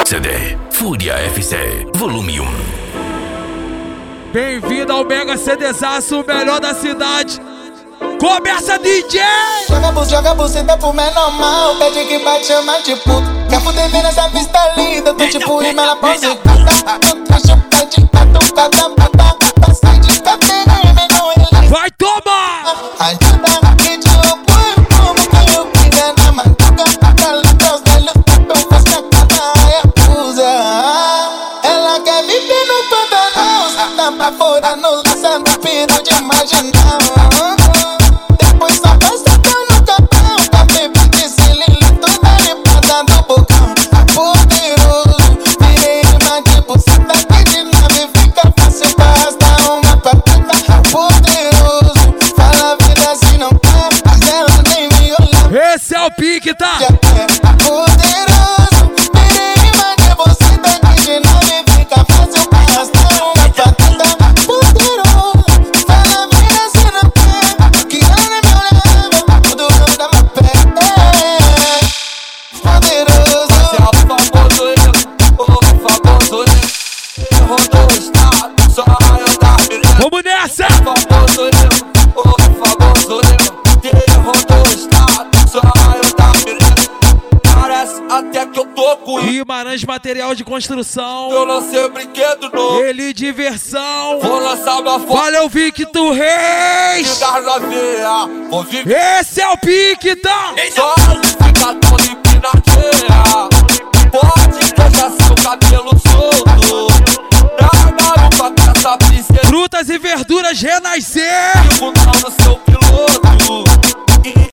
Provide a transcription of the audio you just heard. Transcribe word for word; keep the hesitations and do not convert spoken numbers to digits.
C D Fúria F C, volume um. Bem-vindo ao Mega CDzaço, o melhor da cidade. Começa, D J! Joga bus, joga buceta pro menor mal. Pede que bate, chama de puto. Quer fuder bem nessa vista linda. Tô tipo rima, ela pose gata. Eu trecho pé de catucada, batata. Sai de cabelo e menor ele. Vai tomar! Ajuda que te loucura. Como que eu briga na manduca. Calitos, velhos, papel, faz que a cada acusa. Ela quer viver no Pantanal. Tá pra fora, no lançando piro de imaginar. Depois só vai sacando no capão. Tá bebendo de cilindro, toda limpada do bocão. Poderoso, virei rima de buceta. Que de nave fica fácil pra arrastar uma pateta. Poderoso, fala a vida se não quer, mas ela nem me olha. Esse é o pique, tá? Poderoso, virei rima de buceta. Que de nave fica fácil pra arrastar uma pateta. Poderoso, fala a vida se não quer, que ela nem me olhava. O dono da minha pé. Poderoso. Esse é o famoso eu, o famoso eu. Rodou o estado, só eu da beleza. Vamos nessa! Famoso eu, o famoso eu. Rodou o estado, só eu da beleza. Parece até que eu tô com isso. Guimarães Material de Construção. Eu lancei o brinquedo novo. Ele diversão. Vou lançar uma foto Valeu, Victor Reis! da novinha. Vou viver. Esse é o pique, tá? Só fica tão empinadinha. Pode deixar seu cabelo solto. Dá maluca com essa princesa. Frutas e verduras renascer. Fico no seu piloto.